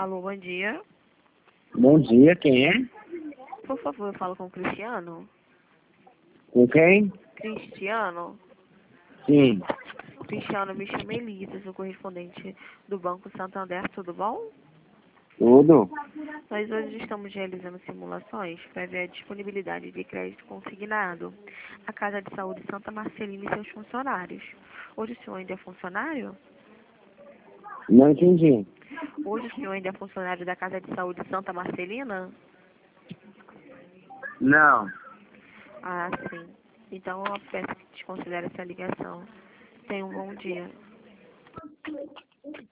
Alô, bom dia. Bom dia, quem é? Por favor, eu falo com o Cristiano. Com quem? Cristiano? Sim, Cristiano, me chama Elisa, sou correspondente do Banco Santander, tudo bom? tudo. Nós hoje estamos realizando simulações para ver a disponibilidade de crédito consignado à Casa de Saúde Santa Marcelina e seus funcionários. Hoje o senhor ainda é funcionário? Não entendi. Hoje o senhor ainda é funcionário da Casa de Saúde Santa Marcelina? Não. Ah, sim. Então eu peço que desconsidere essa ligação. Tenha um bom dia.